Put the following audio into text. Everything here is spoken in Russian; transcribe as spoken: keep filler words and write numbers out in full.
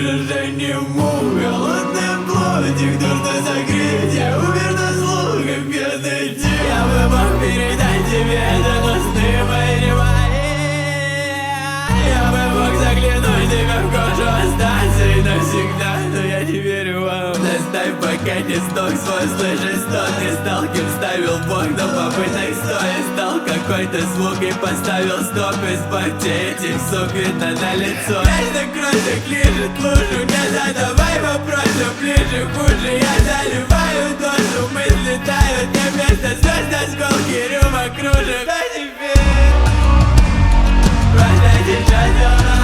уже не мог. Голодный плотик нужно закрыть. Я умер на слугах бедный день. Я бы мог передать тебе это, но сны мои не мои. Я бы мог заглянуть тебе в кожу, остаться и навсегда, но я не верю вам. Доставь, пока не сдох свой, слышишь, что ты стал, кем ставил Бог, но попыток стоя стал какой-то звук и поставил стоп. Избавьте этих сук, видно на лицо. Каждый кровь лежит лужу, не задавай вопросы ближе, хуже. Я заливаю дозу, мысли тают, не вместо звезд осколки рюмок кружек. А теперь просто сейчас